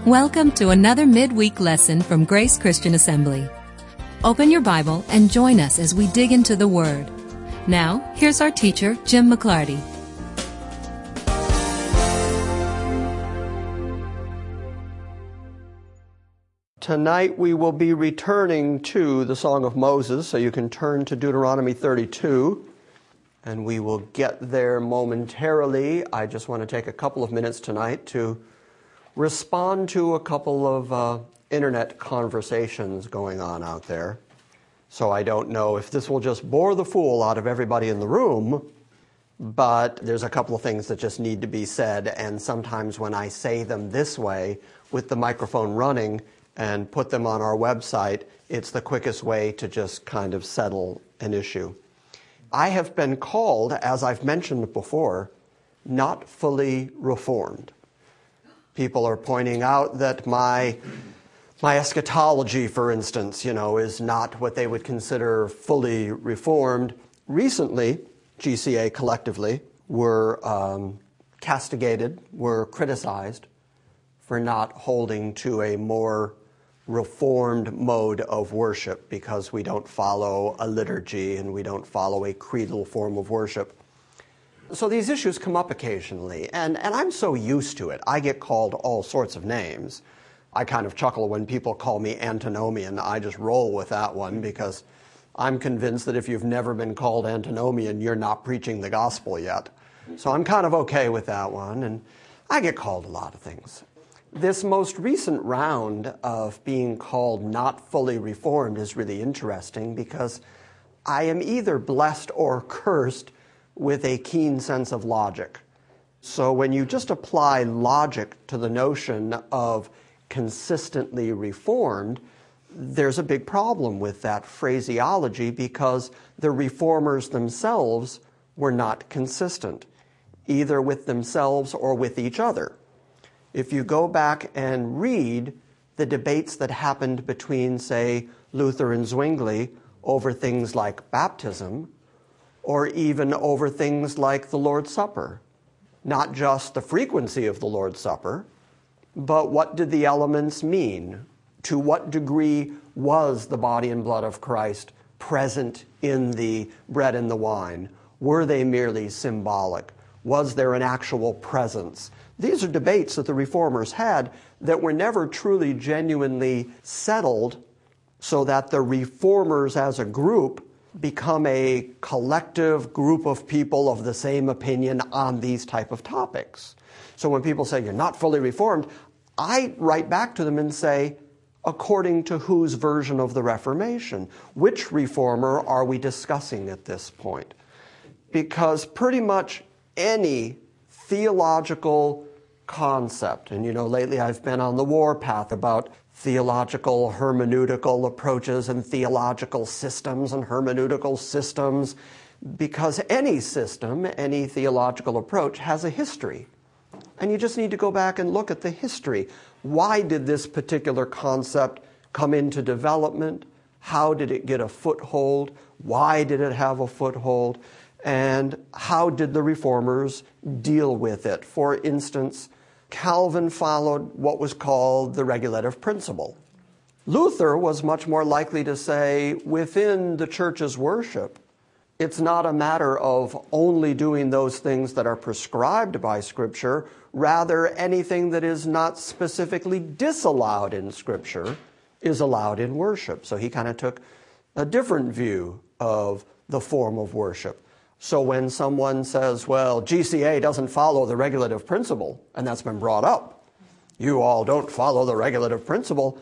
Welcome to another midweek lesson from Grace Christian Assembly. Open your Bible and join us as we dig into the Word. Now, here's our teacher, Jim McClarty. Tonight we will be returning to the Song of Moses, so you can turn to Deuteronomy 32, and we will get there momentarily. I just want to take a couple of minutes tonight to respond to a couple of internet conversations going on out there. So I don't know if this will just bore the fool out of everybody in the room, but there's a couple of things that just need to be said, and sometimes when I say them this way, with the microphone running, and put them on our website, it's the quickest way to just kind of settle an issue. I have been called, as I've mentioned before, not fully reformed. People are pointing out that my eschatology, for instance, is not what they would consider fully reformed. Recently, GCA collectively were castigated, were criticized for not holding to a more reformed mode of worship because we don't follow a liturgy and we don't follow a creedal form of worship. So these issues come up occasionally, and I'm so used to it. I get called all sorts of names. I kind of chuckle when people call me antinomian. I just roll with that one because I'm convinced that if you've never been called antinomian, you're not preaching the gospel yet. So I'm kind of okay with that one, and I get called a lot of things. This most recent round of being called not fully reformed is really interesting because I am either blessed or cursed with a keen sense of logic. So when you just apply logic to the notion of consistently reformed, there's a big problem with that phraseology because the reformers themselves were not consistent, either with themselves or with each other. If you go back and read the debates that happened between, say, Luther and Zwingli over things like baptism, or even over things like the Lord's Supper, not just the frequency of the Lord's Supper, but what did the elements mean? To what degree was the body and blood of Christ present in the bread and the wine? Were they merely symbolic? Was there an actual presence? These are debates that the reformers had that were never truly genuinely settled so that the reformers as a group become a collective group of people of the same opinion on these type of topics. So when people say you're not fully reformed, I write back to them and say, according to whose version of the Reformation? Which reformer are we discussing at this point? Because pretty much any theological concept, and lately I've been on the warpath about theological hermeneutical approaches and theological systems and hermeneutical systems, because any system, any theological approach has a history. And you just need to go back and look at the history. Why did this particular concept come into development? How did it get a foothold? Why did it have a foothold? And how did the reformers deal with it? For instance, Calvin followed what was called the regulative principle. Luther was much more likely to say, within the church's worship, it's not a matter of only doing those things that are prescribed by Scripture, rather anything that is not specifically disallowed in Scripture is allowed in worship. So he kind of took a different view of the form of worship. So when someone says, well, GCA doesn't follow the regulative principle, and that's been brought up, you all don't follow the regulative principle,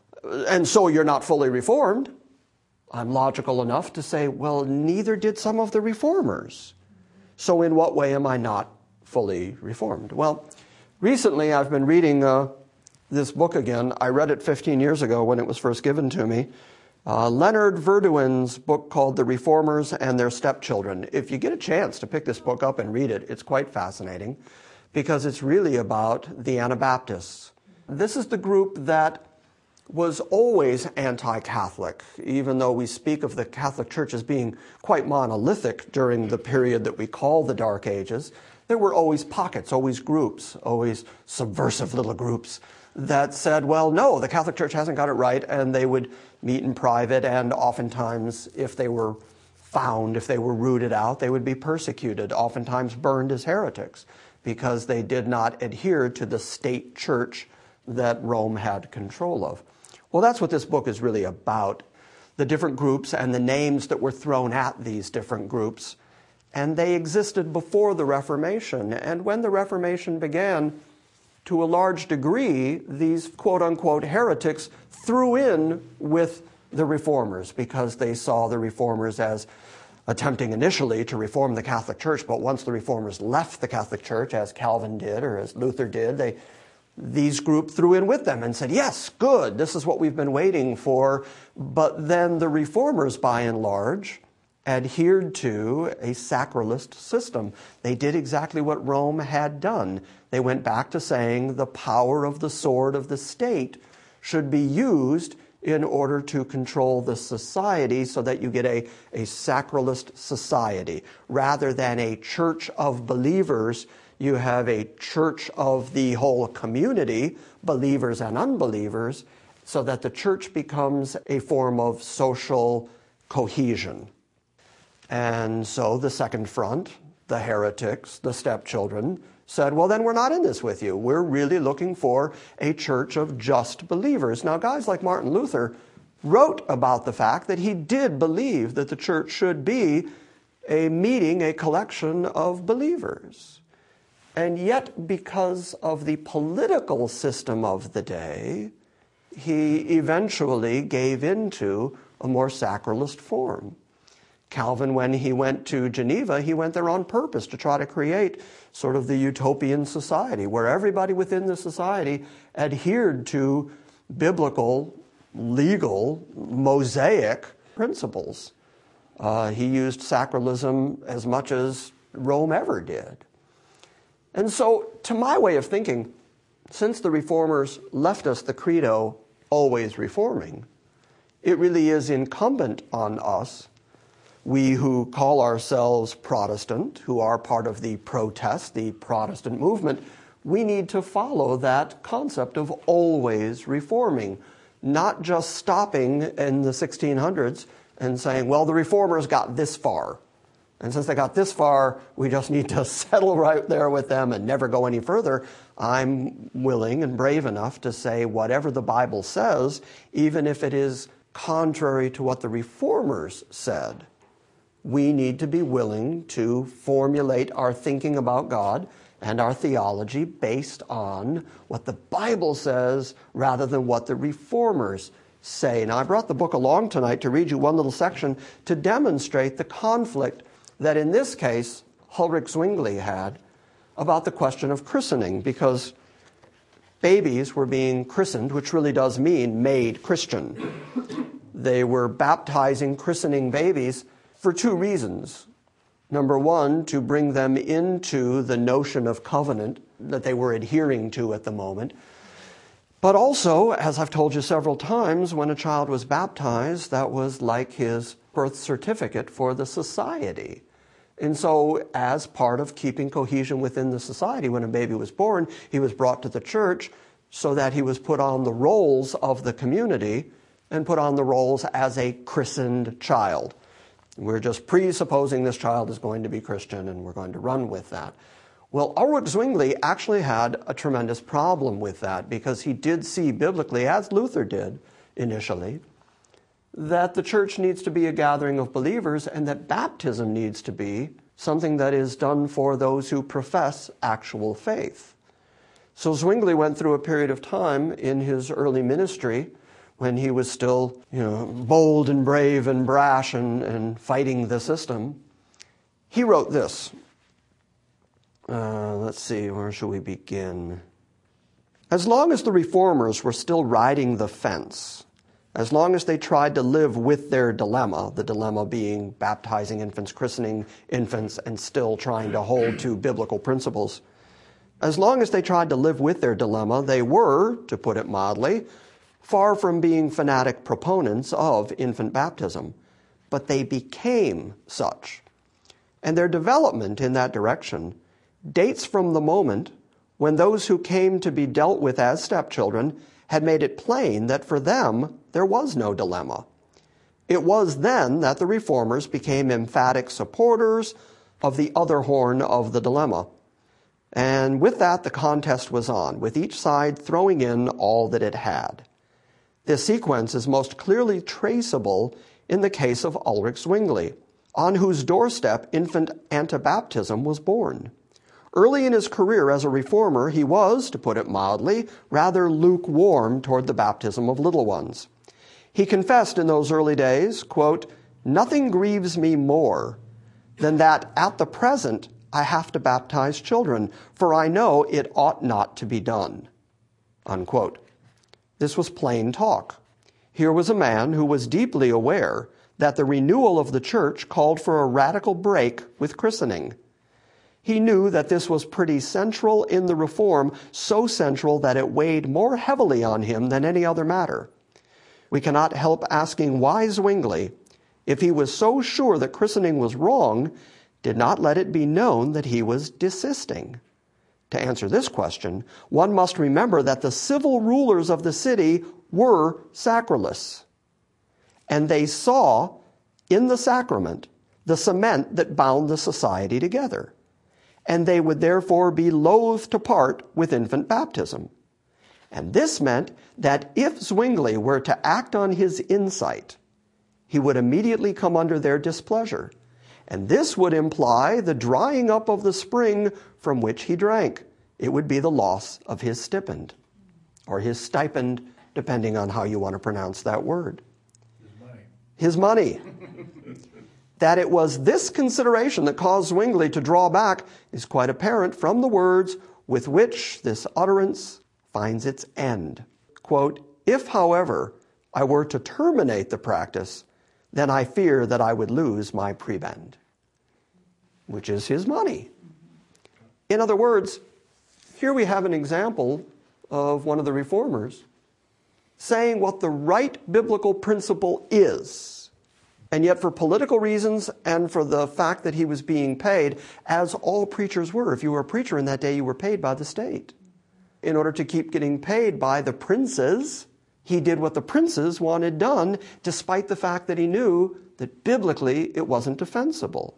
and so you're not fully reformed, I'm logical enough to say, well, neither did some of the reformers. So in what way am I not fully reformed? Well, recently I've been reading this book again. I read it 15 years ago when it was first given to me. Leonard Verduin's book called The Reformers and Their Stepchildren. If you get a chance to pick this book up and read it, it's quite fascinating because it's really about the Anabaptists. This is the group that was always anti-Catholic, even though we speak of the Catholic Church as being quite monolithic during the period that we call the Dark Ages. There were always pockets, always groups, always subversive little groups that said, well, no, the Catholic Church hasn't got it right, and they would meet in private, and oftentimes, if they were found, if they were rooted out, they would be persecuted, oftentimes burned as heretics, because they did not adhere to the state church that Rome had control of. Well, that's what this book is really about, the different groups and the names that were thrown at these different groups. And they existed before the Reformation. And when the Reformation began, to a large degree, these quote-unquote heretics threw in with the reformers because they saw the reformers as attempting initially to reform the Catholic Church, but once the reformers left the Catholic Church, as Calvin did or as Luther did, these group threw in with them and said, yes, good, this is what we've been waiting for. But then the reformers, by and large, adhered to a sacralist system. They did exactly what Rome had done. They went back to saying the power of the sword of the state should be used in order to control the society so that you get a sacralist society. Rather than a church of believers, you have a church of the whole community, believers and unbelievers, so that the church becomes a form of social cohesion. And so the Second Front, the heretics, the stepchildren, said, well, then we're not in this with you. We're really looking for a church of just believers. Now, guys like Martin Luther wrote about the fact that he did believe that the church should be a meeting, a collection of believers. And yet, because of the political system of the day, he eventually gave into a more sacralist form. Calvin, when he went to Geneva, he went there on purpose to try to create sort of the utopian society where everybody within the society adhered to biblical, legal, Mosaic principles. He used sacralism as much as Rome ever did. And so, to my way of thinking, since the reformers left us the credo, always reforming, it really is incumbent on us, we who call ourselves Protestant, who are part of the protest, the Protestant movement, we need to follow that concept of always reforming, not just stopping in the 1600s and saying, well, the reformers got this far. And since they got this far, we just need to settle right there with them and never go any further. I'm willing and brave enough to say whatever the Bible says, even if it is contrary to what the reformers said. We need to be willing to formulate our thinking about God and our theology based on what the Bible says rather than what the reformers say. Now, I brought the book along tonight to read you one little section to demonstrate the conflict that in this case Ulrich Zwingli had about the question of christening, because babies were being christened, which really does mean made Christian. They were baptizing, christening babies for two reasons. Number one, to bring them into the notion of covenant that they were adhering to at the moment. But also, as I've told you several times, when a child was baptized, that was like his birth certificate for the society. And so, as part of keeping cohesion within the society, when a baby was born, he was brought to the church so that he was put on the rolls of the community and put on the rolls as a christened child. We're just presupposing this child is going to be Christian, and we're going to run with that. Well, Ulrich Zwingli actually had a tremendous problem with that, because he did see biblically, as Luther did initially, that the church needs to be a gathering of believers and that baptism needs to be something that is done for those who profess actual faith. So Zwingli went through a period of time in his early ministry when he was still, bold and brave and brash and fighting the system. He wrote this. Let's see, where should we begin? As long as the reformers were still riding the fence, as long as they tried to live with their dilemma, the dilemma being baptizing infants, christening infants, and still trying to hold to biblical principles, as long as they tried to live with their dilemma, they were, to put it mildly, far from being fanatic proponents of infant baptism, but they became such. And their development in that direction dates from the moment when those who came to be dealt with as stepchildren had made it plain that for them there was no dilemma. It was then that the reformers became emphatic supporters of the other horn of the dilemma. And with that, the contest was on, with each side throwing in all that it had. This sequence is most clearly traceable in the case of Ulrich Zwingli, on whose doorstep infant Anabaptism was born. Early in his career as a reformer, he was, to put it mildly, rather lukewarm toward the baptism of little ones. He confessed in those early days, quote, "Nothing grieves me more than that at the present I have to baptize children, for I know it ought not to be done." Unquote. This was plain talk. Here was a man who was deeply aware that the renewal of the church called for a radical break with christening. He knew that this was pretty central in the reform, so central that it weighed more heavily on him than any other matter. We cannot help asking why Zwingli, if he was so sure that christening was wrong, did not let it be known that he was desisting. To answer this question, one must remember that the civil rulers of the city were sacralists, and they saw in the sacrament the cement that bound the society together, and they would therefore be loath to part with infant baptism. And this meant that if Zwingli were to act on his insight, he would immediately come under their displeasure, and this would imply the drying up of the spring from which he drank. It would be the loss of his stipend, or his stipend, depending on how you want to pronounce that word. His money. That it was this consideration that caused Zwingli to draw back is quite apparent from the words with which this utterance finds its end. Quote, "If, however, I were to terminate the practice, then I fear that I would lose my prebend," which is his money. In other words, here we have an example of one of the reformers saying what the right biblical principle is, and yet for political reasons and for the fact that he was being paid, as all preachers were. If you were a preacher in that day, you were paid by the state. In order to keep getting paid by the princes, he did what the princes wanted done, despite the fact that he knew that biblically it wasn't defensible.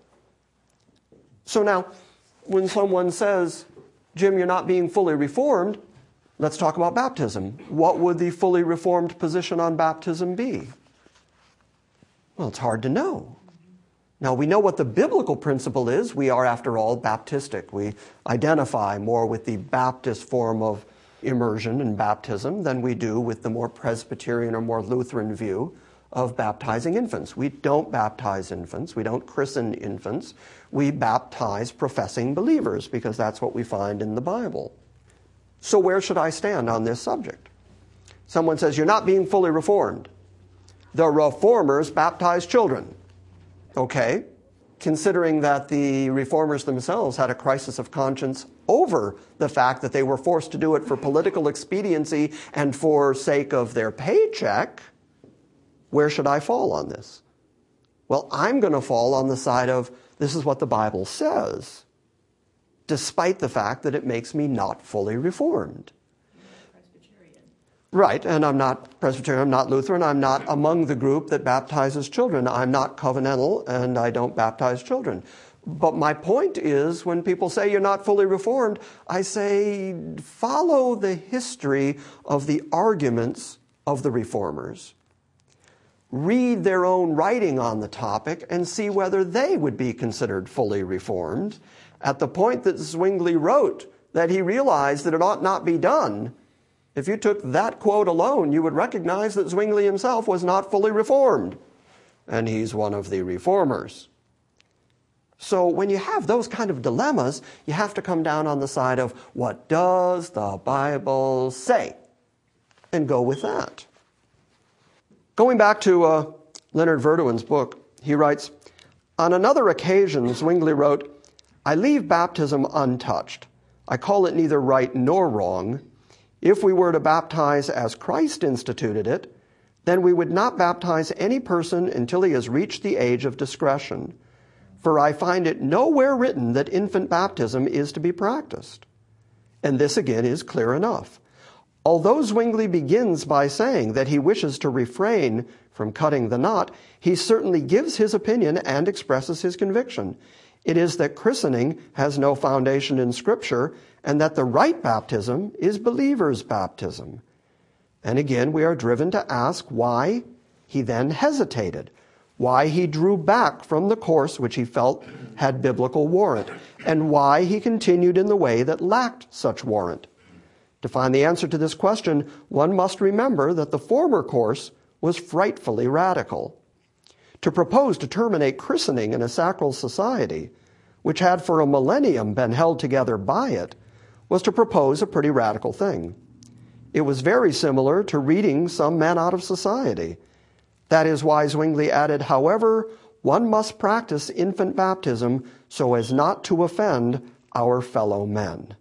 So now, when someone says, "Jim, you're not being fully reformed," let's talk about baptism. What would the fully reformed position on baptism be? Well, it's hard to know. Now, we know what the biblical principle is. We are, after all, Baptistic. We identify more with the Baptist form of immersion and baptism than we do with the more Presbyterian or more Lutheran view of baptizing infants. We don't baptize infants. We don't christen infants. We baptize professing believers because that's what we find in the Bible. So where should I stand on this subject? Someone says, "You're not being fully reformed. The reformers baptize children." Okay, considering that the reformers themselves had a crisis of conscience over the fact that they were forced to do it for political expediency and for sake of their paycheck, where should I fall on this? Well, I'm going to fall on the side of this is what the Bible says, despite the fact that it makes me not fully reformed. Right, and I'm not Presbyterian, I'm not Lutheran, I'm not among the group that baptizes children. I'm not covenantal, and I don't baptize children. But my point is, when people say you're not fully reformed, I say follow the history of the arguments of the reformers. Read their own writing on the topic and see whether they would be considered fully reformed. At the point that Zwingli wrote that he realized that it ought not be done, if you took that quote alone, you would recognize that Zwingli himself was not fully reformed, and he's one of the reformers. So when you have those kind of dilemmas, you have to come down on the side of what does the Bible say, and go with that. Going back to Leonard Verduin's book, he writes, "On another occasion, Zwingli wrote, 'I leave baptism untouched. I call it neither right nor wrong. If we were to baptize as Christ instituted it, then we would not baptize any person until he has reached the age of discretion. For I find it nowhere written that infant baptism is to be practiced. And this again is clear enough. Although Zwingli begins by saying that he wishes to refrain from cutting the knot, he certainly gives his opinion and expresses his conviction. It is that christening has no foundation in Scripture and that the right baptism is believer's baptism. And again, we are driven to ask why he then hesitated, why he drew back from the course which he felt had biblical warrant, and why he continued in the way that lacked such warrant. To find the answer to this question, one must remember that the former course was frightfully radical. To propose to terminate christening in a sacral society, which had for a millennium been held together by it, was to propose a pretty radical thing. It was very similar to reading some men out of society. That is why Zwingli added, however, one must practice infant baptism so as not to offend our fellow men.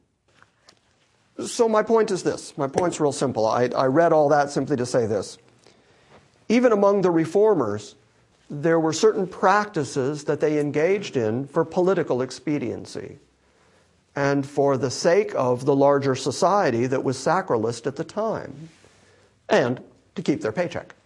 So my point is this. My point's real simple. I read all that simply to say this. Even among the reformers, there were certain practices that they engaged in for political expediency and for the sake of the larger society that was sacralist at the time, and to keep their paycheck.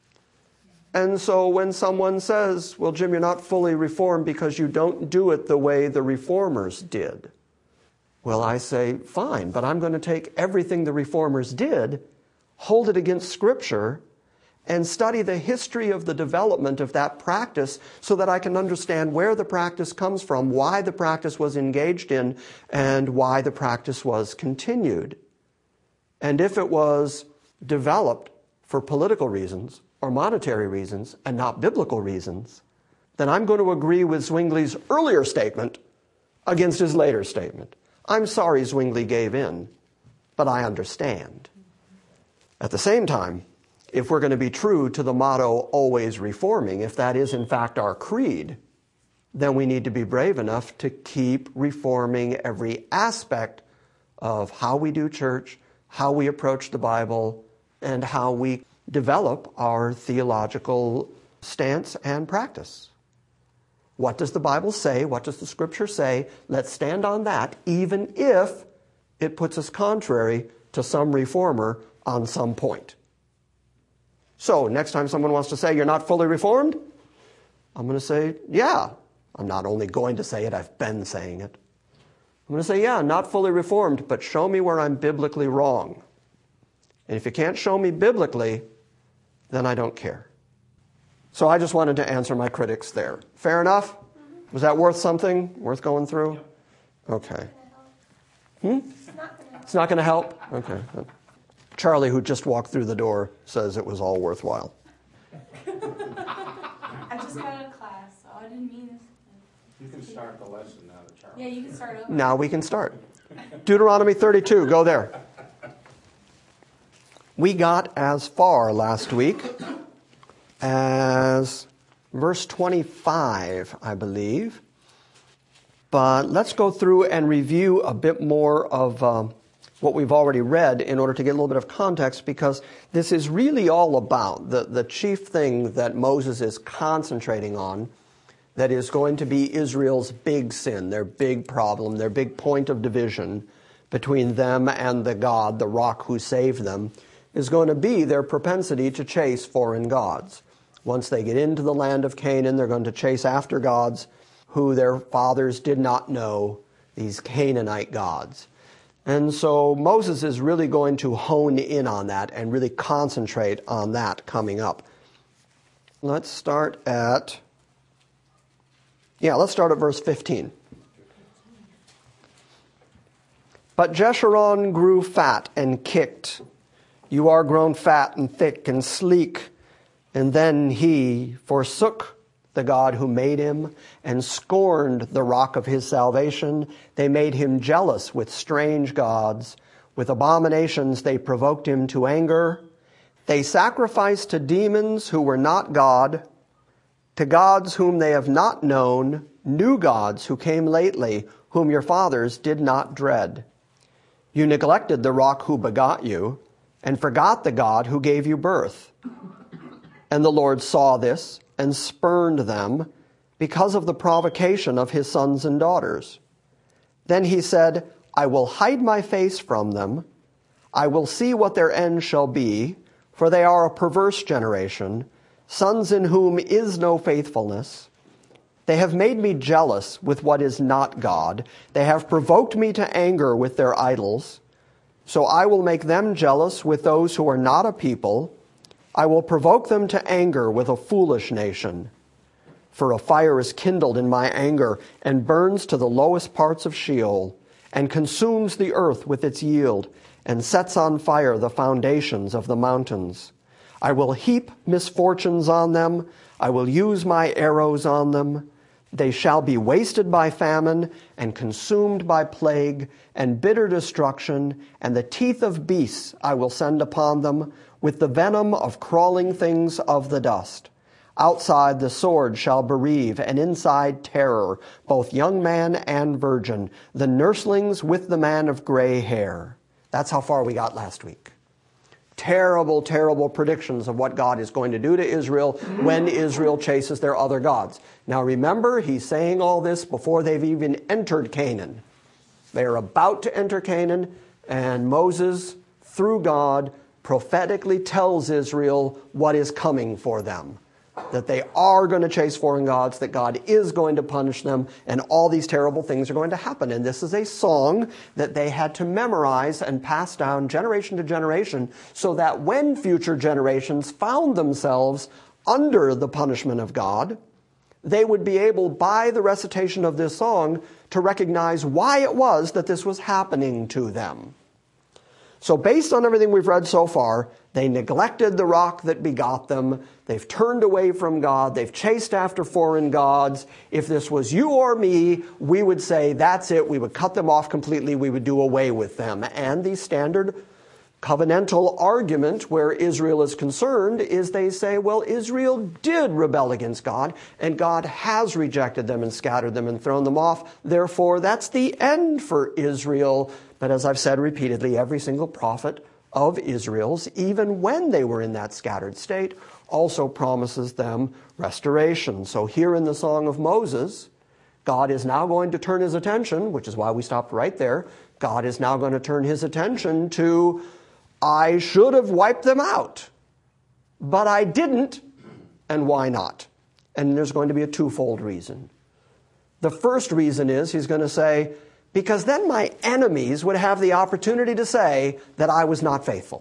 And so when someone says, well, Jim, you're not fully reformed because you don't do it the way the reformers did, well, I say, fine, but I'm going to take everything the reformers did, hold it against Scripture, and study the history of the development of that practice so that I can understand where the practice comes from, why the practice was engaged in, and why the practice was continued. And if it was developed for political reasons or monetary reasons and not biblical reasons, then I'm going to agree with Zwingli's earlier statement against his later statement. I'm sorry Zwingli gave in, but I understand. At the same time, if we're going to be true to the motto, always reforming, if that is in fact our creed, then we need to be brave enough to keep reforming every aspect of how we do church, how we approach the Bible, and how we develop our theological stance and practice. What does the Bible say? What does the Scripture say? Let's stand on that, even if it puts us contrary to some reformer on some point. So, next time someone wants to say, you're not fully reformed, I'm going to say, yeah. I'm not only going to say it, I've been saying it. I'm going to say, yeah, not fully reformed, but show me where I'm biblically wrong. And if you can't show me biblically, then I don't care. So I just wanted to answer my critics there. Fair enough? Was that worth something? Worth going through? Okay. It's not going to help? Okay. Charlie, who just walked through the door, says it was all worthwhile. I just got out of class, so I didn't mean this. You can start the lesson now, Charlie. Yeah, you can start over. Now we can start. Deuteronomy 32, go there. We got as far last week as verse 25, I believe. But let's go through and review a bit more of what we've already read in order to get a little bit of context, because this is really all about the chief thing that Moses is concentrating on, that is going to be Israel's big sin, their big problem, their big point of division between them and the God, the rock who saved them, is going to be their propensity to chase foreign gods. Once they get into the land of Canaan, they're going to chase after gods who their fathers did not know, these Canaanite gods. And so Moses is really going to hone in on that and really concentrate on that coming up. Let's start at verse 15. But Jeshurun grew fat and kicked. You are grown fat and thick and sleek. And then he forsook the God who made him and scorned the rock of his salvation. They made him jealous with strange gods. With abominations they provoked him to anger. They sacrificed to demons who were not God, to gods whom they have not known, new gods who came lately, whom your fathers did not dread. You neglected the rock who begot you, and forgot the God who gave you birth. And the Lord saw this, and spurned them, because of the provocation of his sons and daughters. Then he said, I will hide my face from them. I will see what their end shall be, for they are a perverse generation, sons in whom is no faithfulness. They have made me jealous with what is not God. They have provoked me to anger with their idols. So I will make them jealous with those who are not a people. I will provoke them to anger with a foolish nation. For a fire is kindled in my anger and burns to the lowest parts of Sheol, and consumes the earth with its yield, and sets on fire the foundations of the mountains. I will heap misfortunes on them. I will use my arrows on them. They shall be wasted by famine and consumed by plague and bitter destruction, and the teeth of beasts I will send upon them, with the venom of crawling things of the dust. Outside the sword shall bereave, and inside terror, both young man and virgin, the nurslings with the man of gray hair. That's how far we got last week. Terrible, terrible predictions of what God is going to do to Israel when Israel chases their other gods. Now remember, he's saying all this before they've even entered Canaan. They are about to enter Canaan, and Moses, through God, prophetically tells Israel what is coming for them. That they are going to chase foreign gods, that God is going to punish them, and all these terrible things are going to happen. And this is a song that they had to memorize and pass down generation to generation, so that when future generations found themselves under the punishment of God, they would be able, by the recitation of this song, to recognize why it was that this was happening to them. So based on everything we've read so far, they neglected the rock that begot them. They've turned away from God. They've chased after foreign gods. If this was you or me, we would say, that's it. We would cut them off completely. We would do away with them. And the standard covenantal argument where Israel is concerned is they say, well, Israel did rebel against God, and God has rejected them and scattered them and thrown them off. Therefore, that's the end for Israel. But as I've said repeatedly, every single prophet of Israel's, even when they were in that scattered state, also promises them restoration. So here in the Song of Moses, God is now going to turn his attention, which is why we stopped right there. God is now going to turn his attention to, I should have wiped them out, but I didn't, and why not? And there's going to be a twofold reason. The first reason is he's going to say, because then my enemies would have the opportunity to say that I was not faithful.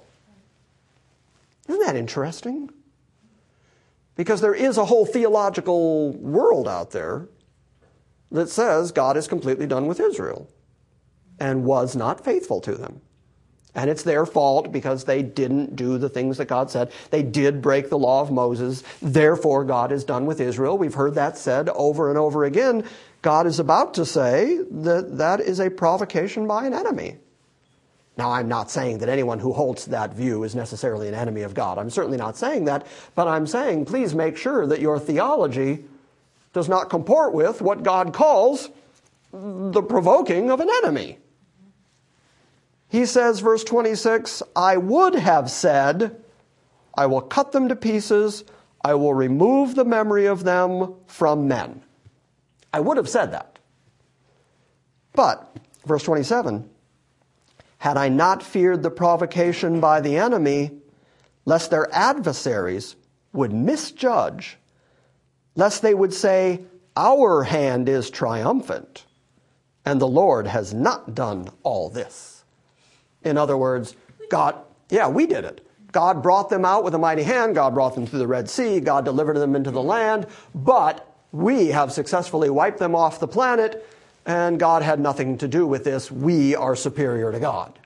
Isn't that interesting? Because there is a whole theological world out there that says God is completely done with Israel and was not faithful to them. And it's their fault because they didn't do the things that God said. They did break the law of Moses. Therefore, God is done with Israel. We've heard that said over and over again. God is about to say that that is a provocation by an enemy. Now, I'm not saying that anyone who holds that view is necessarily an enemy of God. I'm certainly not saying that. But I'm saying, please make sure that your theology does not comport with what God calls the provoking of an enemy. He says, verse 26, I would have said, I will cut them to pieces. I will remove the memory of them from men. I would have said that. But, verse 27, had I not feared the provocation by the enemy, lest their adversaries would misjudge, lest they would say, our hand is triumphant, and the Lord has not done all this. In other words, we did it. God brought them out with a mighty hand. God brought them through the Red Sea. God delivered them into the land. But we have successfully wiped them off the planet, and God had nothing to do with this. We are superior to God.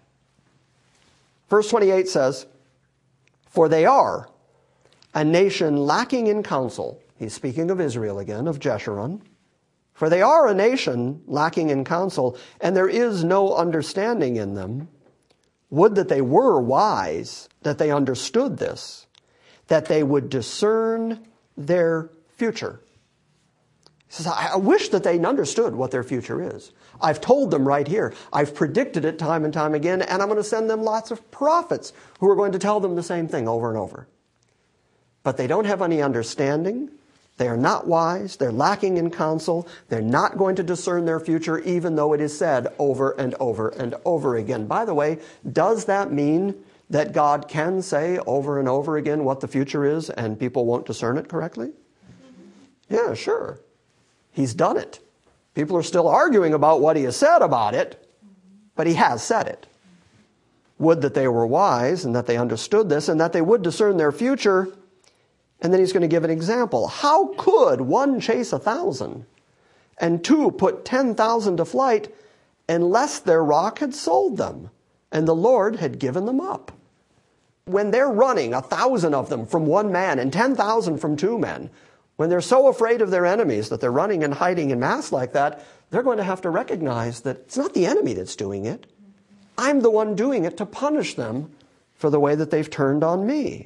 Verse 28 says, for they are a nation lacking in counsel. He's speaking of Israel again, of Jeshurun. For they are a nation lacking in counsel, and there is no understanding in them. Would that they were wise, that they understood this, that they would discern their future. He says, I wish that they understood what their future is. I've told them right here. I've predicted it time and time again, and I'm going to send them lots of prophets who are going to tell them the same thing over and over. But they don't have any understanding. They are not wise. They're lacking in counsel. They're not going to discern their future, even though it is said over and over and over again. By the way, does that mean that God can say over and over again what the future is and people won't discern it correctly? Yeah, sure. He's done it. People are still arguing about what he has said about it, but he has said it. Would that they were wise and that they understood this and that they would discern their future. And then he's going to give an example. How could one chase 1,000 and two put 10,000 to flight unless their rock had sold them and the Lord had given them up? When they're running 1,000 of them from one man and 10,000 from two men, when they're so afraid of their enemies that they're running and hiding in mass like that, they're going to have to recognize that it's not the enemy that's doing it. I'm the one doing it to punish them for the way that they've turned on me.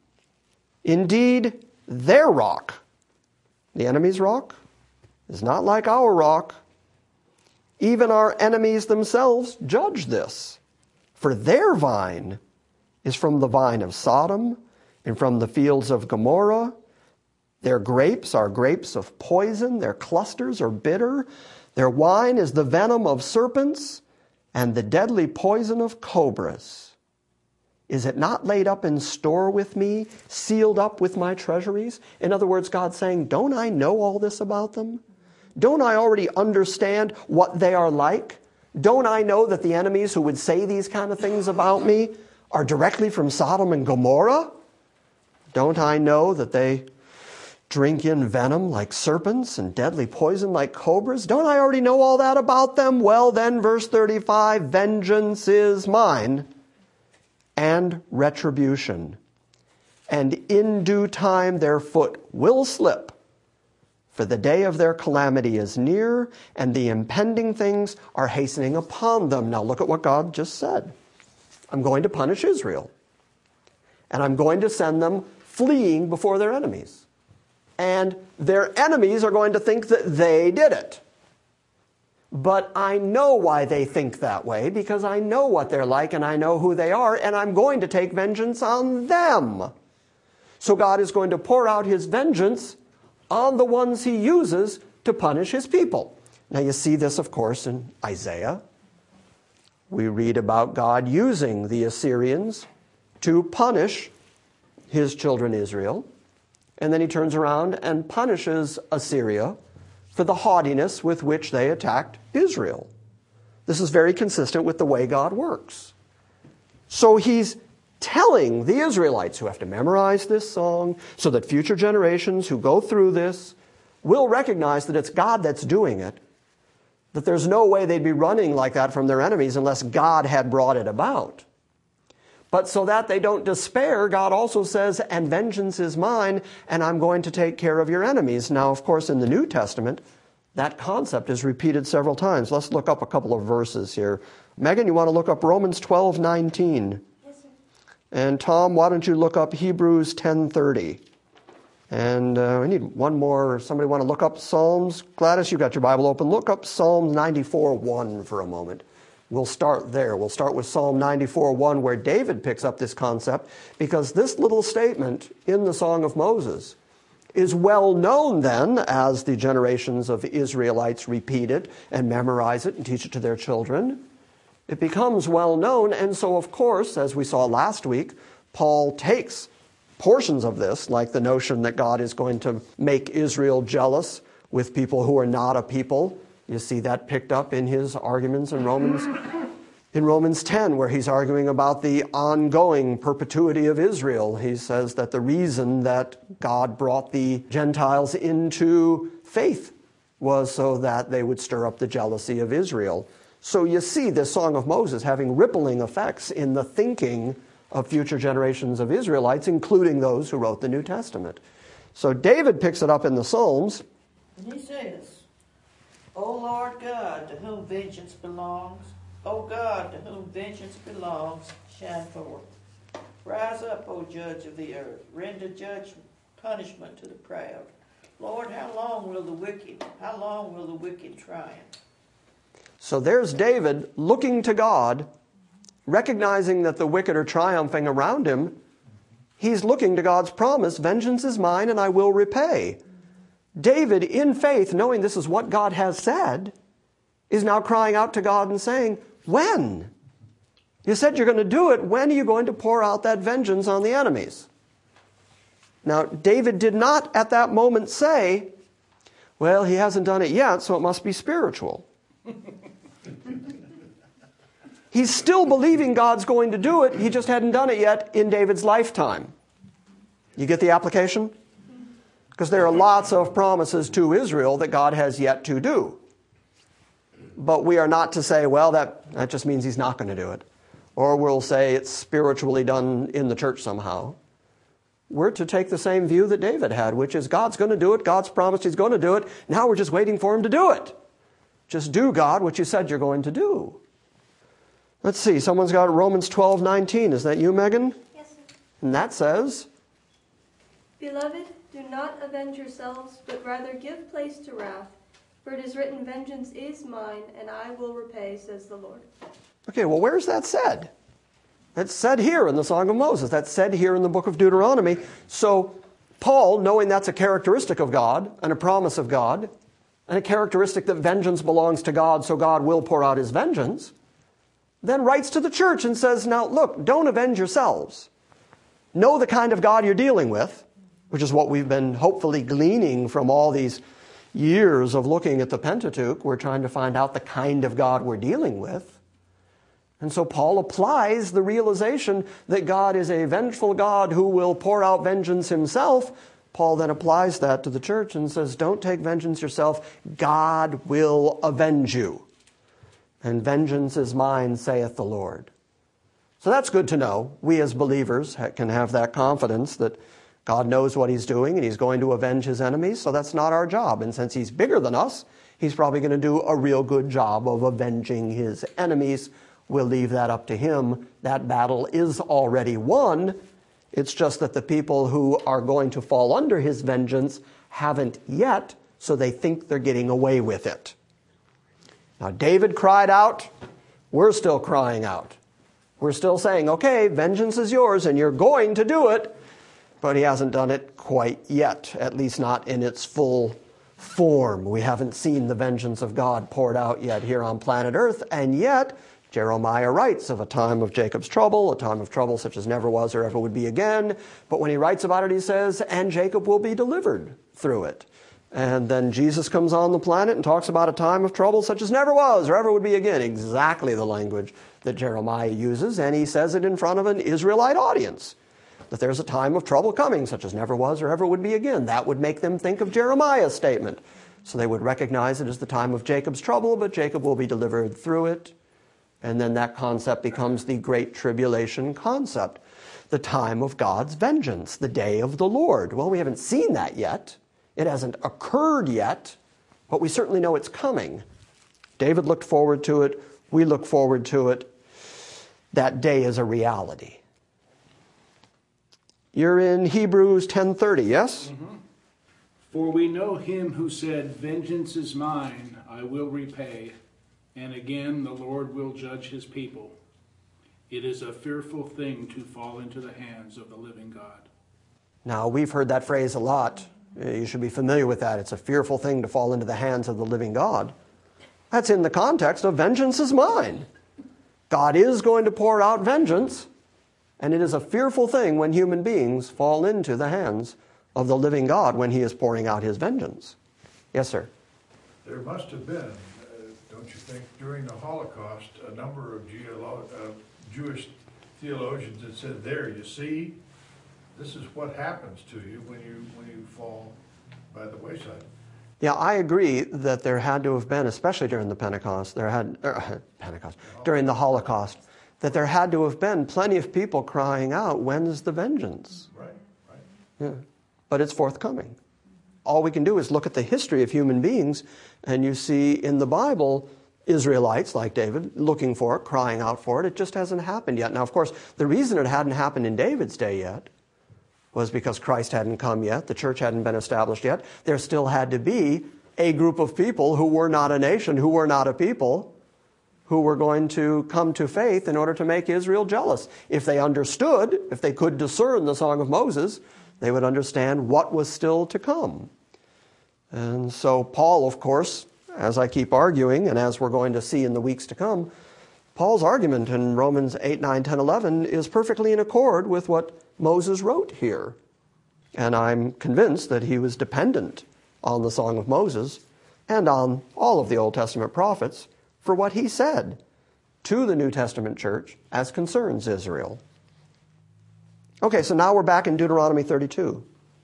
Indeed, their rock, the enemy's rock, is not like our rock. Even our enemies themselves judge this. For their vine is from the vine of Sodom and from the fields of Gomorrah. Their grapes are grapes of poison. Their clusters are bitter. Their wine is the venom of serpents and the deadly poison of cobras. Is it not laid up in store with me, sealed up with my treasuries? In other words, God's saying, don't I know all this about them? Don't I already understand what they are like? Don't I know that the enemies who would say these kind of things about me are directly from Sodom and Gomorrah? Don't I know that they drink in venom like serpents and deadly poison like cobras? Don't I already know all that about them? Well then, verse 35, vengeance is mine and retribution. And in due time their foot will slip, for the day of their calamity is near, and the impending things are hastening upon them. Now look at what God just said. I'm going to punish Israel, and I'm going to send them fleeing before their enemies. And their enemies are going to think that they did it. But I know why they think that way, because I know what they're like and I know who they are, and I'm going to take vengeance on them. So God is going to pour out his vengeance on the ones he uses to punish his people. Now you see this, of course, in Isaiah. We read about God using the Assyrians to punish his children Israel. And then he turns around and punishes Assyria for the haughtiness with which they attacked Israel. This is very consistent with the way God works. So he's telling the Israelites who have to memorize this song so that future generations who go through this will recognize that it's God that's doing it, that there's no way they'd be running like that from their enemies unless God had brought it about. But so that they don't despair, God also says, and vengeance is mine, and I'm going to take care of your enemies. Now, of course, in the New Testament, that concept is repeated several times. Let's look up a couple of verses here. Megan, you want to look up Romans 12:19? Yes, sir. And Tom, why don't you look up Hebrews 10:30? And we need one more. Somebody want to look up Psalms? Gladys, you got your Bible open. Look up Psalm 94:1 for a moment. We'll start there. We'll start with Psalm 94:1, where David picks up this concept, because this little statement in the Song of Moses is well known then as the generations of Israelites repeat it and memorize it and teach it to their children. It becomes well known, and so of course, as we saw last week, Paul takes portions of this, like the notion that God is going to make Israel jealous with people who are not a people. You see that picked up in his arguments in Romans 10, where he's arguing about the ongoing perpetuity of Israel. He says that the reason that God brought the Gentiles into faith was so that they would stir up the jealousy of Israel. So you see this Song of Moses having rippling effects in the thinking of future generations of Israelites, including those who wrote the New Testament. So David picks it up in the Psalms. And he says, O Lord God, to whom vengeance belongs, O God, to whom vengeance belongs, shine forth. Rise up, O Judge of the earth, render judgment, punishment to the proud. Lord, how long will the wicked triumph? So there's David looking to God, recognizing that the wicked are triumphing around him. He's looking to God's promise, vengeance is mine and I will repay. David, in faith, knowing this is what God has said, is now crying out to God and saying, when? You said you're going to do it. When are you going to pour out that vengeance on the enemies? Now, David did not at that moment say, well, he hasn't done it yet, so it must be spiritual. He's still believing God's going to do it. He just hadn't done it yet in David's lifetime. You get the application? Because there are lots of promises to Israel that God has yet to do. But we are not to say, well, that just means he's not going to do it. Or we'll say it's spiritually done in the church somehow. We're to take the same view that David had, which is God's going to do it. God's promised he's going to do it. Now we're just waiting for him to do it. Just do, God, what you said you're going to do. Let's see. Someone's got Romans 12:19. Is that you, Megan? Yes, sir. And that says, Beloved, do not avenge yourselves, but rather give place to wrath. For it is written, vengeance is mine, and I will repay, says the Lord. okay, well, where's that said? That's said here in the Song of Moses. That's said here in the book of Deuteronomy. So Paul, knowing that's a characteristic of God and a promise of God, and a characteristic that vengeance belongs to God, so God will pour out his vengeance, then writes to the church and says, now look, don't avenge yourselves. Know the kind of God you're dealing with, which is what we've been hopefully gleaning from all these years of looking at the Pentateuch. We're trying to find out the kind of God we're dealing with. And so Paul applies the realization that God is a vengeful God who will pour out vengeance himself. Paul then applies that to the church and says, don't take vengeance yourself. God will avenge you. And vengeance is mine, saith the Lord. So that's good to know. We as believers can have that confidence that God knows what he's doing and he's going to avenge his enemies. So that's not our job. And since he's bigger than us, he's probably going to do a real good job of avenging his enemies. We'll leave that up to him. That battle is already won. It's just that the people who are going to fall under his vengeance haven't yet, so they think they're getting away with it. Now, David cried out. We're still crying out. We're still saying, okay, vengeance is yours and you're going to do it. But he hasn't done it quite yet, at least not in its full form. We haven't seen the vengeance of God poured out yet here on planet Earth, and yet Jeremiah writes of a time of Jacob's trouble, a time of trouble such as never was or ever would be again. But when he writes about it, he says, and Jacob will be delivered through it. And then Jesus comes on the planet and talks about a time of trouble such as never was or ever would be again. Exactly the language that Jeremiah uses, and he says it in front of an Israelite audience. That there's a time of trouble coming such as never was or ever would be again. That would make them think of Jeremiah's statement. So they would recognize it as the time of Jacob's trouble, but Jacob will be delivered through it. And then that concept becomes the Great Tribulation concept. The time of God's vengeance, the day of the Lord. Well, we haven't seen that yet. It hasn't occurred yet, but we certainly know it's coming. David looked forward to it. We look forward to it. That day is a reality. You're in Hebrews 10:30, yes? Mm-hmm. For we know him who said, vengeance is mine, I will repay. And again, the Lord will judge his people. It is a fearful thing to fall into the hands of the living God. Now, we've heard that phrase a lot. You should be familiar with that. It's a fearful thing to fall into the hands of the living God. That's in the context of vengeance is mine. God is going to pour out vengeance, and it is a fearful thing when human beings fall into the hands of the living God when he is pouring out his vengeance. Yes, sir? There must have been, don't you think, during the Holocaust, a number of Jewish theologians that said, there, you see, this is what happens to you when you fall by the wayside. Yeah, I agree that there had to have been, especially during the during the Holocaust, that there had to have been plenty of people crying out, when's the vengeance? Right. Yeah, but it's forthcoming. All we can do is look at the history of human beings, and you see in the Bible, Israelites like David looking for it, crying out for it. It just hasn't happened yet. Now, of course, the reason it hadn't happened in David's day yet was because Christ hadn't come yet. The church hadn't been established yet. There still had to be a group of people who were not a nation, who were not a people, who were going to come to faith in order to make Israel jealous. If they understood, if they could discern the Song of Moses, they would understand what was still to come. And so Paul, of course, as I keep arguing, and as we're going to see in the weeks to come, Paul's argument in Romans 8, 9, 10, 11 is perfectly in accord with what Moses wrote here. And I'm convinced that he was dependent on the Song of Moses and on all of the Old Testament prophets for what he said to the New Testament church as concerns Israel. Okay, so now we're back in Deuteronomy 32.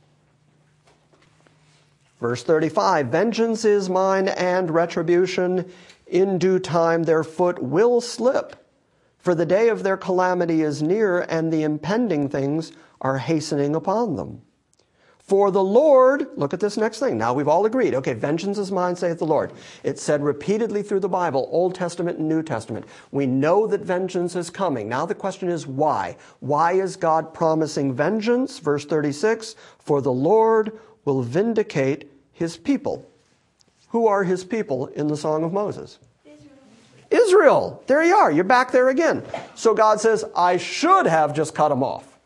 Verse 35, vengeance is mine and retribution. In due time their foot will slip, for the day of their calamity is near, and the impending things are hastening upon them. For the Lord, look at this next thing. Now we've all agreed. Okay, vengeance is mine, saith the Lord. It's said repeatedly through the Bible, Old Testament and New Testament. We know that vengeance is coming. Now the question is why? Why is God promising vengeance? Verse 36, for the Lord will vindicate his people. Who are his people in the Song of Moses? Israel. There you are. You're back there again. So God says, I should have just cut them off.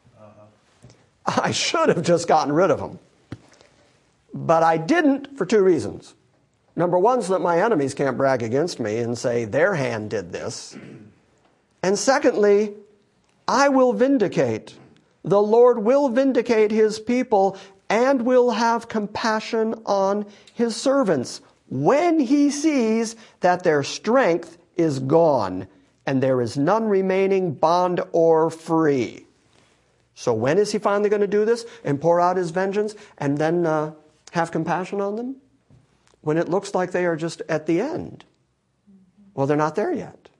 I should have just gotten rid of them. But I didn't for two reasons. Number one, so that my enemies can't brag against me and say their hand did this. And secondly, I will vindicate. The Lord will vindicate his people and will have compassion on his servants when he sees that their strength is gone and there is none remaining bond or free. So when is he finally going to do this and pour out his vengeance and then have compassion on them? When it looks like they are just at the end. Well, they're not there yet.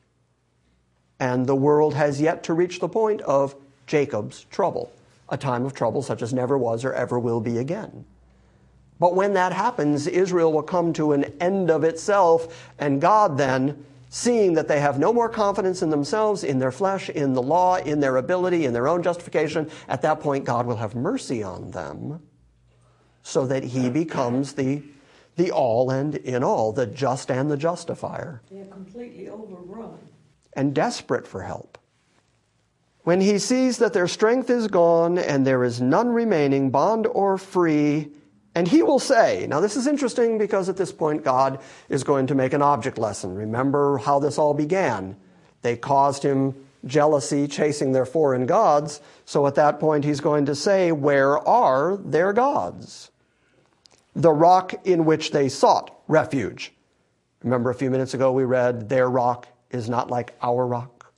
And the world has yet to reach the point of Jacob's trouble, a time of trouble such as never was or ever will be again. But when that happens, Israel will come to an end of itself, and God then, seeing that they have no more confidence in themselves, in their flesh, in the law, in their ability, in their own justification, at that point God will have mercy on them so that he becomes the all and in all, the just and the justifier. They're completely overrun. And desperate for help. When he sees that their strength is gone and there is none remaining, bond or free, and he will say, now this is interesting because at this point God is going to make an object lesson. Remember how this all began. They caused him jealousy, chasing their foreign gods. So at that point he's going to say, where are their gods? The rock in which they sought refuge. Remember a few minutes ago we read, their rock is not like our rock.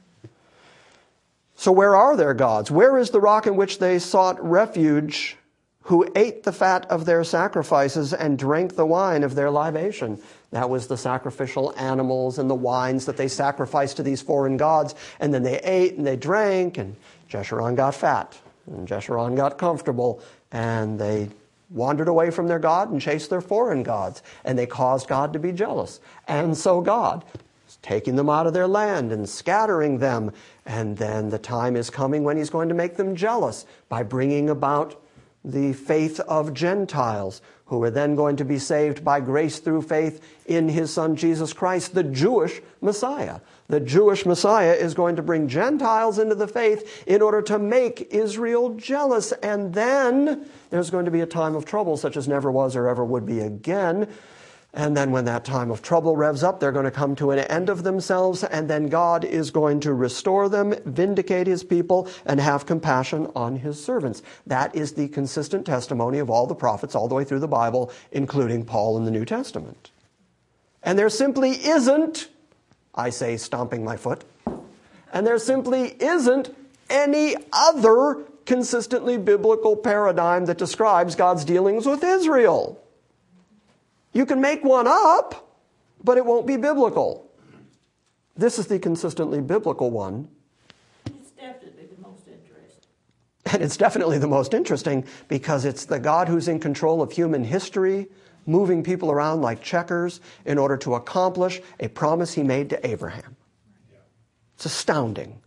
So where are their gods? Where is the rock in which they sought refuge, who ate the fat of their sacrifices and drank the wine of their libation? That was the sacrificial animals and the wines that they sacrificed to these foreign gods. And then they ate and they drank, and Jeshurun got fat, and Jeshurun got comfortable, and they wandered away from their God and chased their foreign gods. And they caused God to be jealous. And so God is taking them out of their land and scattering them. And then the time is coming when he's going to make them jealous by bringing about the faith of Gentiles, who are then going to be saved by grace through faith in his Son Jesus Christ, the Jewish Messiah. The Jewish Messiah is going to bring Gentiles into the faith in order to make Israel jealous. And then there's going to be a time of trouble such as never was or ever would be again. And then when that time of trouble revs up, they're going to come to an end of themselves, and then God is going to restore them, vindicate his people, and have compassion on his servants. That is the consistent testimony of all the prophets all the way through the Bible, including Paul in the New Testament. And there simply isn't, I say stomping my foot, and there simply isn't any other consistently biblical paradigm that describes God's dealings with Israel. You can make one up, but it won't be biblical. This is the consistently biblical one. It's definitely the most interesting. And it's definitely the most interesting because it's the God who's in control of human history, moving people around like checkers in order to accomplish a promise he made to Abraham. It's astounding.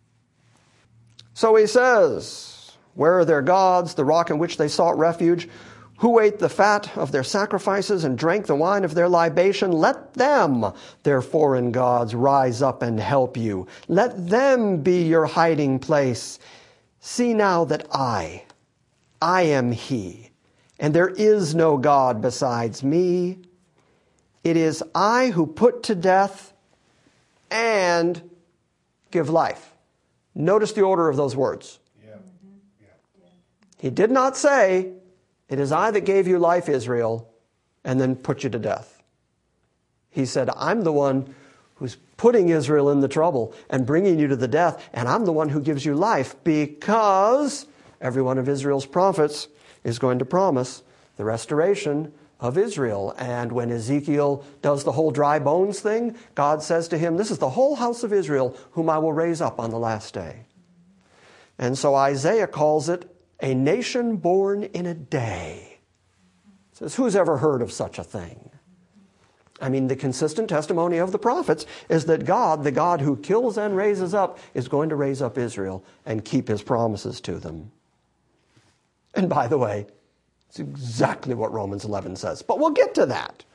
So he says, where are their gods, the rock in which they sought refuge? Who ate the fat of their sacrifices and drank the wine of their libation? Let them, their foreign gods, rise up and help you. Let them be your hiding place. See now that I am he, and there is no God besides me. It is I who put to death and give life. Notice the order of those words. He did not say, it is I that gave you life, Israel, and then put you to death. He said, I'm the one who's putting Israel in the trouble and bringing you to the death, and I'm the one who gives you life, because every one of Israel's prophets is going to promise the restoration of Israel. And when Ezekiel does the whole dry bones thing, God says to him, this is the whole house of Israel whom I will raise up on the last day. And so Isaiah calls it a nation born in a day. He says, who's ever heard of such a thing? I mean, the consistent testimony of the prophets is that God, the God who kills and raises up, is going to raise up Israel and keep his promises to them. And by the way, it's exactly what Romans 11 says. But we'll get to that.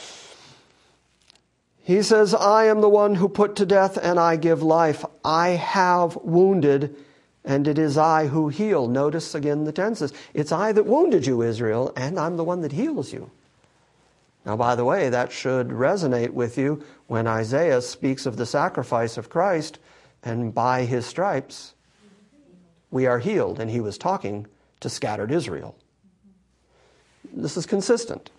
He says, I am the one who put to death and I give life. I have wounded and it is I who heal. Notice again the tenses. It's I that wounded you, Israel, and I'm the one that heals you. Now, by the way, that should resonate with you when Isaiah speaks of the sacrifice of Christ, and by his stripes we are healed. And he was talking to scattered Israel. This is consistent.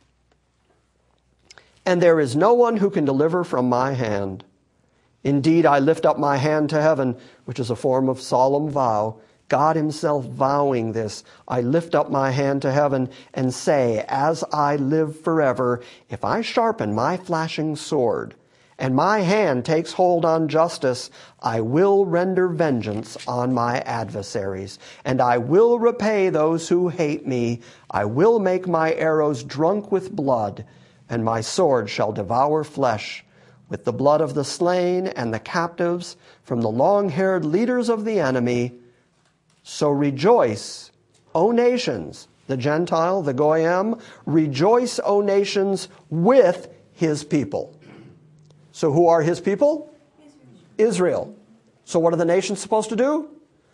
And there is no one who can deliver from my hand. Indeed, I lift up my hand to heaven, which is a form of solemn vow. God himself vowing this. I lift up my hand to heaven and say, as I live forever, if I sharpen my flashing sword and my hand takes hold on justice, I will render vengeance on my adversaries, and I will repay those who hate me. I will make my arrows drunk with blood, and my sword shall devour flesh, with the blood of the slain and the captives from the long-haired leaders of the enemy. So rejoice, O nations, the Gentile, the Goyim, rejoice, O nations, with his people. So who are his people? Israel. So what are the nations supposed to do?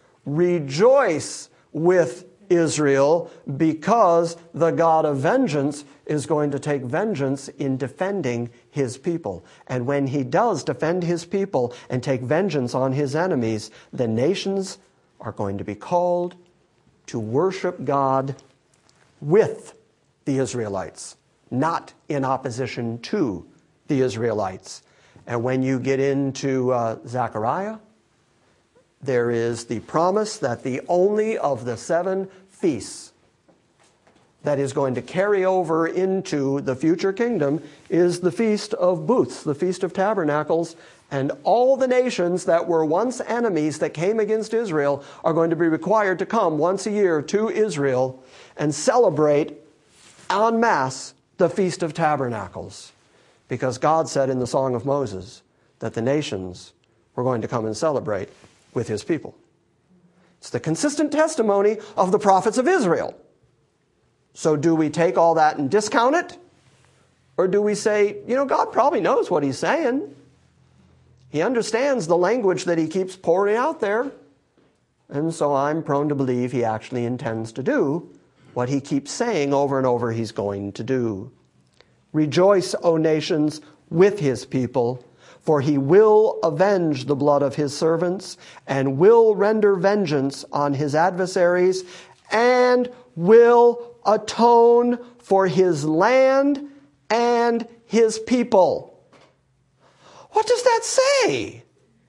Rejoice with Israel, because the God of vengeance is going to take vengeance in defending his people. And when he does defend his people and take vengeance on his enemies, the nations are going to be called to worship God with the Israelites, not in opposition to the Israelites. And when you get into Zechariah, there is the promise that the only of the 7 feasts that is going to carry over into the future kingdom is the Feast of Booths, the Feast of Tabernacles. And all the nations that were once enemies that came against Israel are going to be required to come once a year to Israel and celebrate en masse the Feast of Tabernacles. Because God said in the Song of Moses that the nations were going to come and celebrate with his people. It's the consistent testimony of the prophets of Israel. So do we take all that and discount it? Or do we say, God probably knows what he's saying. He understands the language that he keeps pouring out there. And so I'm prone to believe he actually intends to do what he keeps saying over and over he's going to do. Rejoice, O nations, with his people, for he will avenge the blood of his servants and will render vengeance on his adversaries and will atone for his land and his people. What does that say?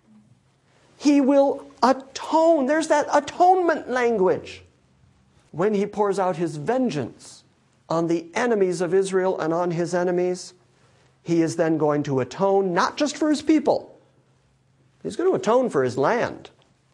He will atone. There's that atonement language. When he pours out his vengeance on the enemies of Israel and on his enemies, he is then going to atone not just for his people. He's going to atone for his land.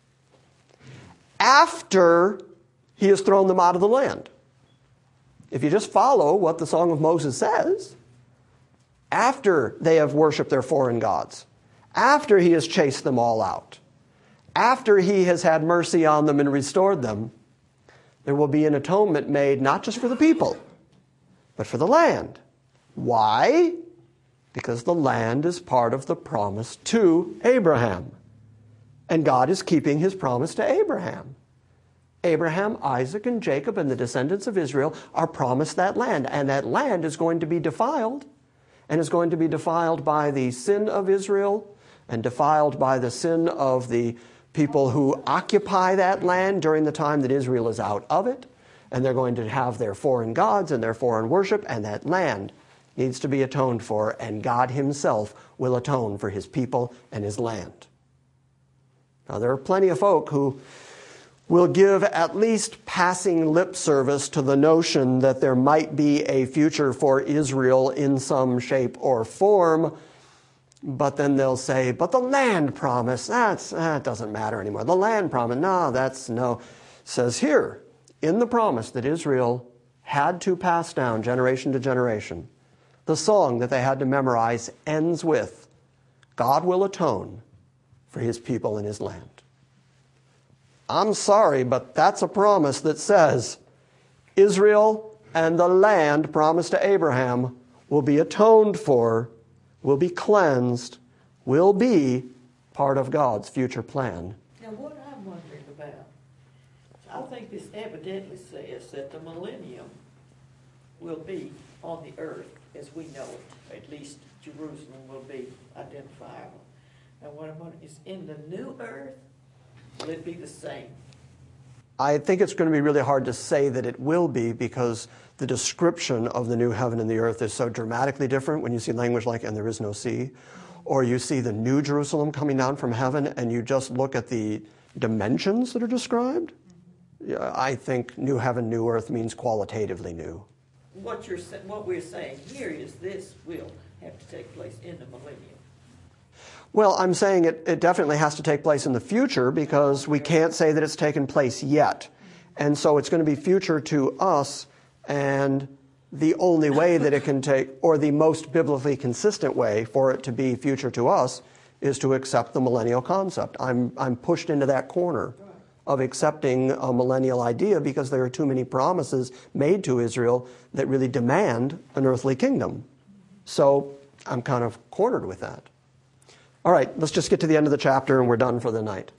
After he has thrown them out of the land. If you just follow what the Song of Moses says, after they have worshipped their foreign gods, after he has chased them all out, after he has had mercy on them and restored them, there will be an atonement made not just for the people, but for the land. Why? Because the land is part of the promise to Abraham. And God is keeping his promise to Abraham. Abraham, Isaac, and Jacob and the descendants of Israel are promised that land. And that land is going to be defiled, and is going to be defiled by the sin of Israel and defiled by the sin of the people who occupy that land during the time that Israel is out of it. And they're going to have their foreign gods and their foreign worship, and that land needs to be atoned for, and God himself will atone for his people and his land. Now, there are plenty of folk who will give at least passing lip service to the notion that there might be a future for Israel in some shape or form, but then they'll say, but the land promise, that doesn't matter anymore. The land promise, no. Says here, in the promise that Israel had to pass down generation to generation, the song that they had to memorize ends with, God will atone for his people and his land. I'm sorry, but that's a promise that says Israel and the land promised to Abraham will be atoned for, will be cleansed, will be part of God's future plan. Now, what I'm wondering about, I think this evidently says that the millennium will be on the earth as we know it. At least Jerusalem will be identifiable. Now, what I'm wondering is, in the new earth, will it be the same? I think it's going to be really hard to say that it will be, because the description of the new heaven and the earth is so dramatically different when you see language like, and there is no sea, or you see the new Jerusalem coming down from heaven and you just look at the dimensions that are described. I think new heaven, new earth means qualitatively new. What we're saying here is this will have to take place in the millennium. Well, I'm saying it definitely has to take place in the future, because we can't say that it's taken place yet. And so it's going to be future to us, and the only way that it can take, or the most biblically consistent way for it to be future to us, is to accept the millennial concept. I'm pushed into that corner of accepting a millennial idea because there are too many promises made to Israel that really demand an earthly kingdom. So I'm kind of cornered with that. All right, let's just get to the end of the chapter and we're done for the night.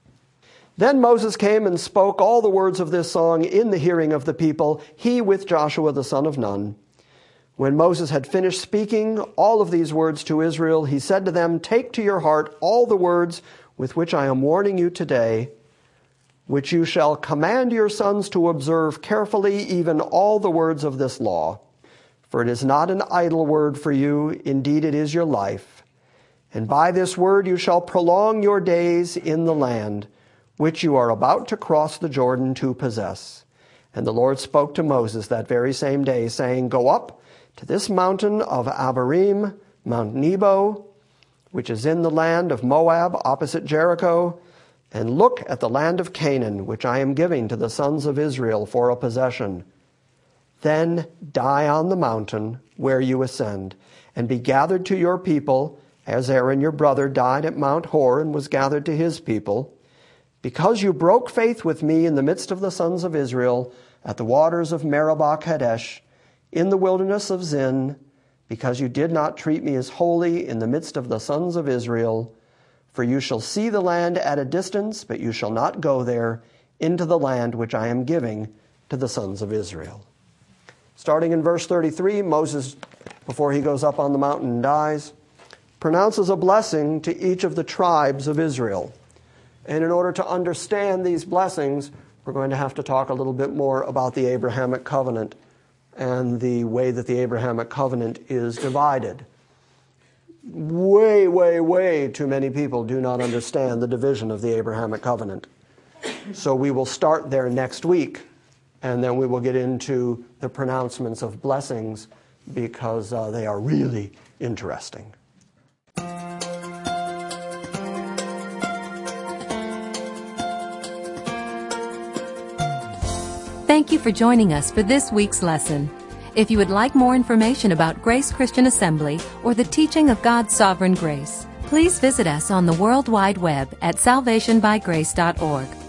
Then Moses came and spoke all the words of this song in the hearing of the people, he with Joshua the son of Nun. When Moses had finished speaking all of these words to Israel, he said to them, take to your heart all the words with which I am warning you today, which you shall command your sons to observe carefully, even all the words of this law. For it is not an idle word for you, indeed it is your life. And by this word you shall prolong your days in the land, which you are about to cross the Jordan to possess. And the Lord spoke to Moses that very same day, saying, go up to this mountain of Abarim, Mount Nebo, which is in the land of Moab, opposite Jericho, and look at the land of Canaan, which I am giving to the sons of Israel for a possession. Then die on the mountain where you ascend, and be gathered to your people, as Aaron your brother died at Mount Hor and was gathered to his people, because you broke faith with me in the midst of the sons of Israel, at the waters of Meribah Kadesh, in the wilderness of Zin, because you did not treat me as holy in the midst of the sons of Israel. For you shall see the land at a distance, but you shall not go there into the land which I am giving to the sons of Israel. Starting in verse 33, Moses, before he goes up on the mountain and dies, pronounces a blessing to each of the tribes of Israel. And in order to understand these blessings, we're going to have to talk a little bit more about the Abrahamic covenant and the way that the Abrahamic covenant is divided. Way, way, way too many people do not understand the division of the Abrahamic covenant. So we will start there next week, and then we will get into the pronouncements of blessings, because they are really interesting. Thank you for joining us for this week's lesson. If you would like more information about Grace Christian Assembly or the teaching of God's sovereign grace, please visit us on the World Wide Web at salvationbygrace.org.